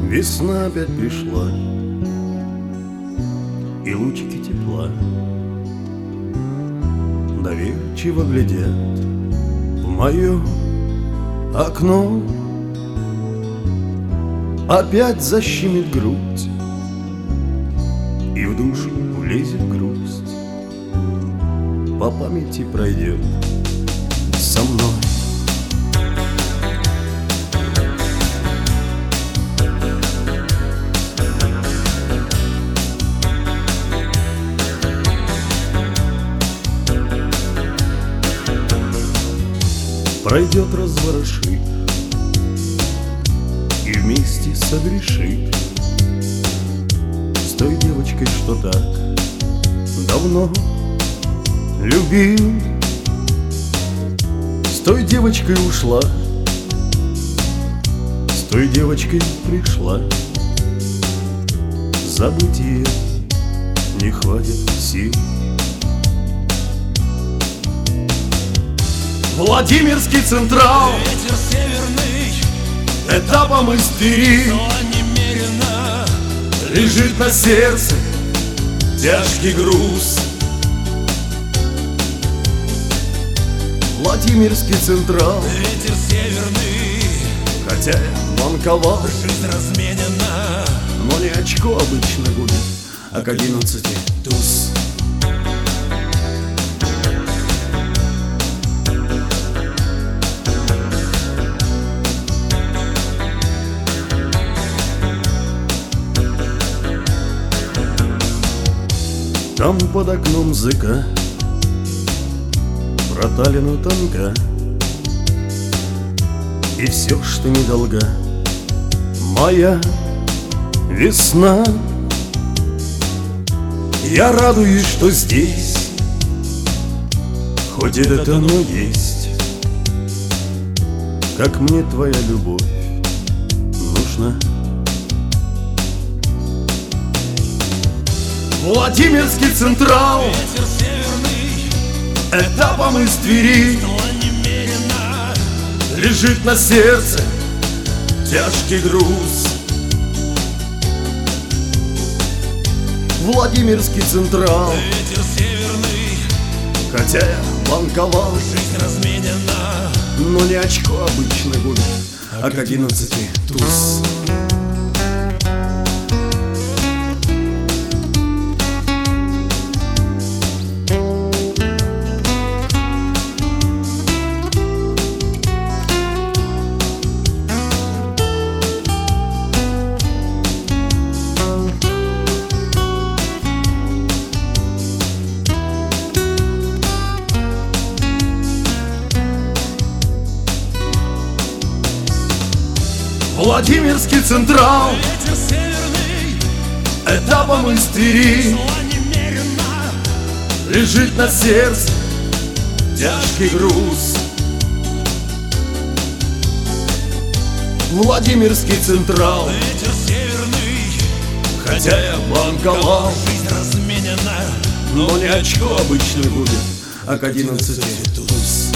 Весна опять пришла, и лучики тепла доверчиво глядят в мое окно. Опять защемит грудь, и в душу влезет грусть, по памяти пройдет со мной. Пройдет, разворошит и вместе согрешит с той девочкой, что так давно любил. С той девочкой ушла, с той девочкой пришла. Забыть ее не хватит сил. Владимирский Централ, ветер северный, этапом из Твери, но немерено лежит на сердце тяжкий груз. Владимирский Централ, ветер северный, хотя я банковал, жизнь разменена, но не очко обычно губит, а к 11 туз. Там под окном зыка проталина тонка, и все, что недолга, моя весна. Я радуюсь, что здесь хоть это оно есть, как мне твоя любовь нужна. Владимирский Централ, ветер северный, этапом из Твери, но немерено лежит на сердце тяжкий груз. Владимирский Централ, ветер северный, хотя я банковал, жизнь разменена, но не очко обычно губит, а к 11 туз. Владимирский Централ, ветер северный, этапом из Твери, но немерено лежит на сердце тяжкий груз. Владимирский Централ, ветер северный, хотя я банковал, жизнь разменена, но не очко обычно губит, а к 11 туз.